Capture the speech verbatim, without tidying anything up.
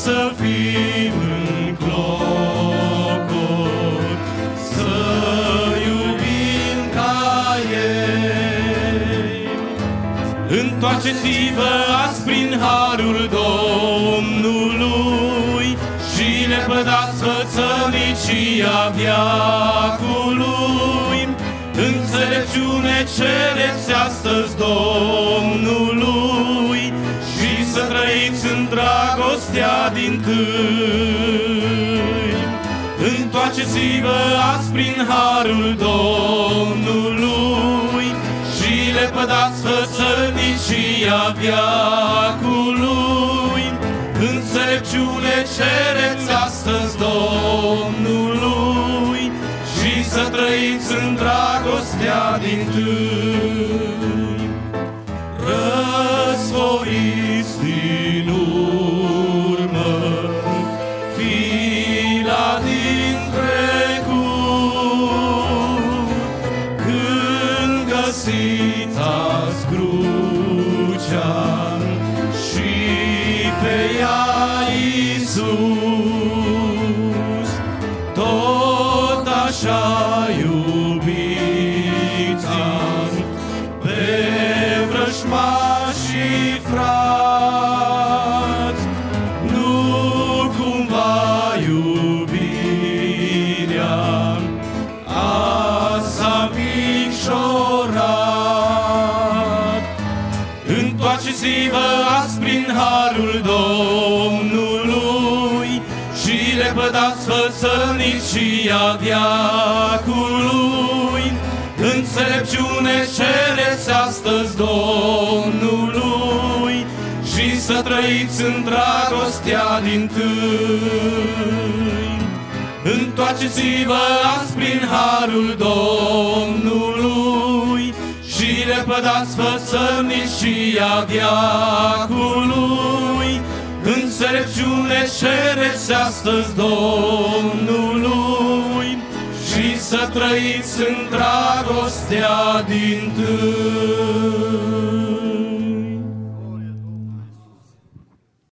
să fim în clocot, să iubim ca ei. Întoarceți-vă azi prin harul Domnului și lepădați fățărnicia veacului. Înțelepciune cereți astăzi Domnului și să trăiți în dragostea dintâi. Întoarceți-vă azi prin harul Domnului și lepădați fățărnicia veacului. Înțelepciune cereți astăzi Domnului și să trăiți în dragostea dintâi. Răsfoiți din urmă fila din trecut, când găsiți azi crucea și pe ea Iisus, tot așa iubiți-ați pe vrăjmașii frați. Nu cumva iubirea azi s-a micșorat. Întoarceți-vă azi prin harul Domnului și lepădați fățărnicia veacului. Înțelepciune cereți astăzi Domnului și să trăiți în dragostea dintâi. Întoarceți-vă azi prin harul Domnului și lepădați fățărnicia veacului. Înțelepciune cereți astăzi Domnului și să trăiți în dragostea dintâi.